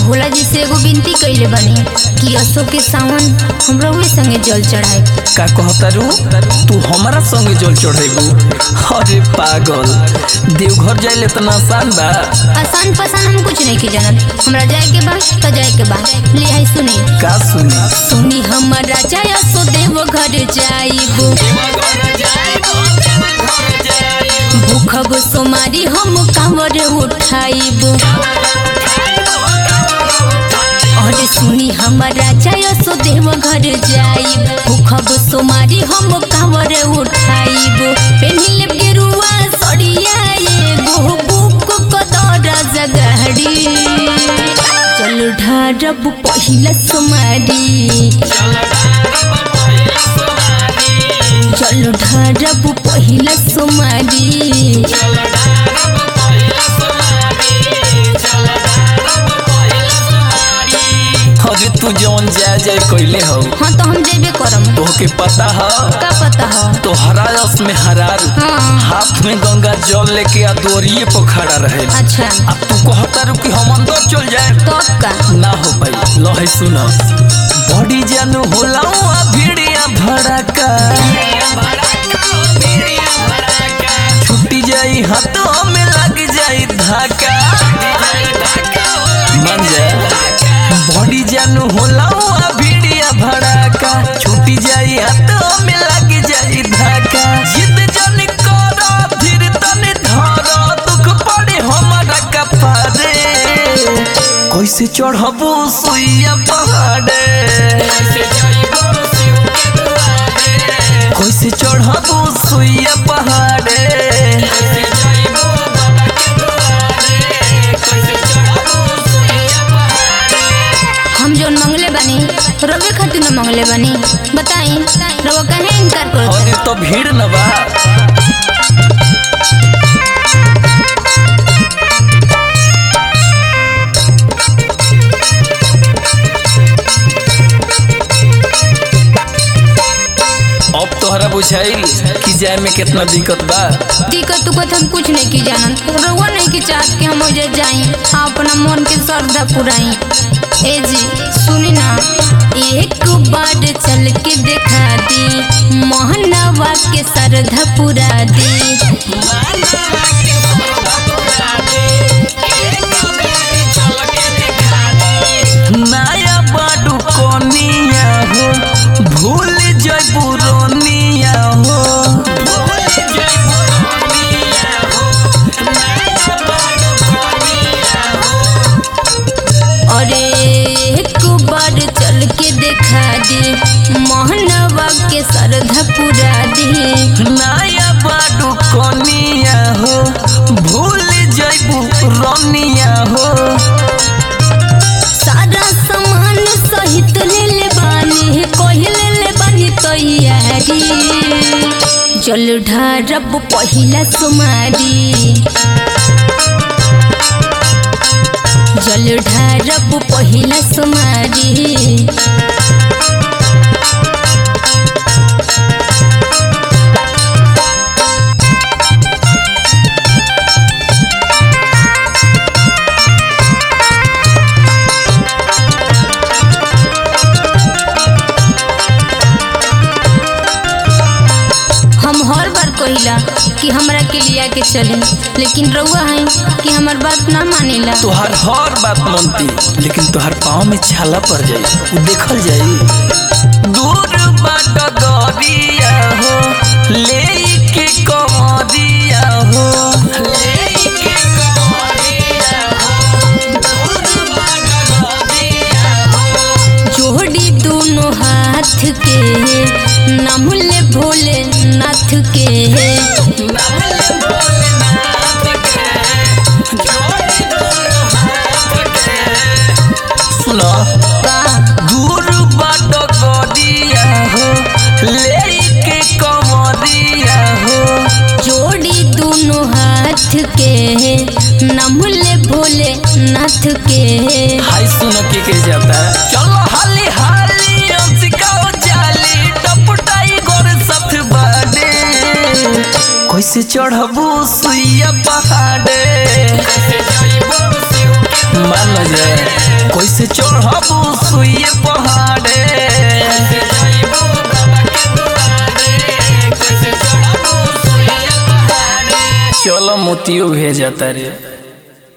भोला जी से एगो विनती कइले बानी कि असो के सावन हमरा उहे संगे जल चढ़ाए। का कहतारू तू हमारा संगे जल चढ़ेबू? अरे पागल, देवघर जाइले इतना आसान बा? आसान पसान हम कुछ नहीं की जानत। हमरा जाए के बा त जाए के बा। ले आई सुनी। का सुनी? सुनी हमारा जाय सो देवघर जाइबो, भूखब सोमारी हम कांवर उठाइबो। अरे सुनी हमारा जाय सो देवघर जाइब, भूखब सोमारी हम कांवर उठाइबो। पेनिले गेरुआ सड़िया एगो बुक कदरा जगहड़ी, चल ढारब पहिला सोमारी, चल ढारब पहिला सोमारी। अरे तू जौन जाए कइले हो। हाँ तो हम जेबे करम। तोहके पता है? का पता हो? तो हरास में हरार हाँ। हाथ में गंगा जल लेके आ दोरिए पर खड़ा रहे। अच्छा अब तू कहतारू कि हम अंदर चल जाए तो का ना हो भाई। लहे सुना, बड़ी जानू होला भिड़िया भड़का, छुट्टी जाई हाथों में लग जाई धाका। मान जा, बड़ी जानू होला भिड़िया भड़का, छुट्टी जाई हाथों में लग जाई धाका। जिद जन कर धीर तन धर, दुख पड़े हमारा कपारे, कैसे चढ़बू सुइया पहाड़े, कैसे चढ़बू सुइया पहाड़े। हम जो मंगले बानी रवे खातिर न मंगले बानी, बताई रवा काहे इनकार करो? अरे तो भीड़ न बा। अब तोहरा बुझाइल कि जाए में कितना दिक्कत बा? दिक्कत उकत हम कुछ नहीं की जानत। रवा नहीं की चाहत कि हम उजे जाई अपना मन के श्रद्धा पुराई। ए जी सुनी ना, एक बार चल के दिखा दी, मोहनवा के श्रद्धा पुरा दी। नया बाडू कोनिया हो, भूल जइबू रोनिया हो। अरे एक बार चल के दिखा दी, मोहनवा के श्रद्धा पुरा दी। नया बाडू कोनिया हो, भूल जइबू रोनिया हो। सारा सामान सहित ले ले बानी, कहले ले बानी तैयारी, जल ढारब पहिला सोमारी, जल ढारब पहिला सोमारी। हम हर बार कहिला कि हमरा के लिया के चली, लेकिन रउआ है कि हमार बात ना मानेला। तोहर हर बात मानती, लेकिन तोहर पाँव में छाला पड़ जाई, वो देखल जाई। दूर बाट गरिया हो, ले के कमरिया हो, ले के कमरिया हो, दूर बाट गरिया हो। जोड़ी दोनों हाथ के, नाम ले भोलेनाथ के, सुनो का दूर बाट गरिया हो, लेके कमरिया हो। जोड़ी दोनों हाथ के, नाम ले भोलेनाथ के। हाय सुनो के जाता, चलो हाली हाली अंसिकाओ जाली, टपटाई गोर सथ बाडे, कैसे चढ़बू सुइया पहाड़े, कैसे जाइबो मान जाए कैसे चढ़बू सुइए पहाड़े चलो मोतियो भेजा तारे।